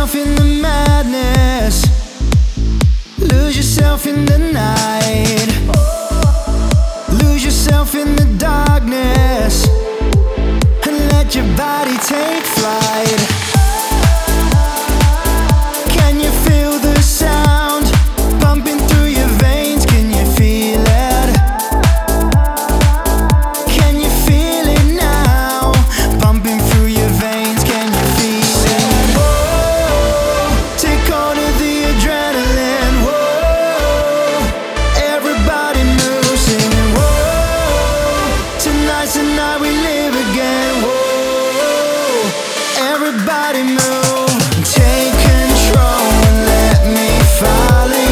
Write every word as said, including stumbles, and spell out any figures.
yourself in the madness, lose yourself in the night, lose yourself in the darkness, and let your body take flight. Can you feel the sound pumping through your veins? Can you feel it? Can you feel it now? Pumping through your veins, can you feel it? Whoa, take hold of the adrenaline. Whoa, everybody move, singing. Whoa, tonight's the night we live again. Whoa, everybody move. Take control and let me fall in.